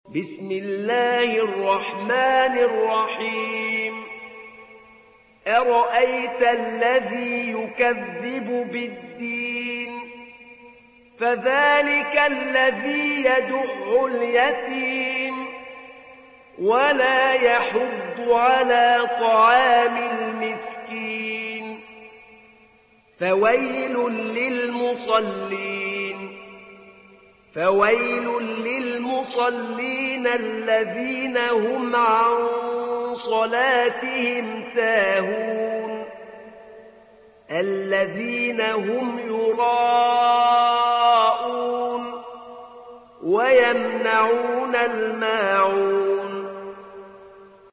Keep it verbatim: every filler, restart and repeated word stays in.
بسم الله الرحمن الرحيم أرأيت الذي يكذب بالدين فذلك الذي يدع اليتيم ولا يحض على طعام المسكين فويل للمصلين فويل للمصلين الذين هم عن صلاتهم ساهون الذين هم يراءون ويمنعون الماعون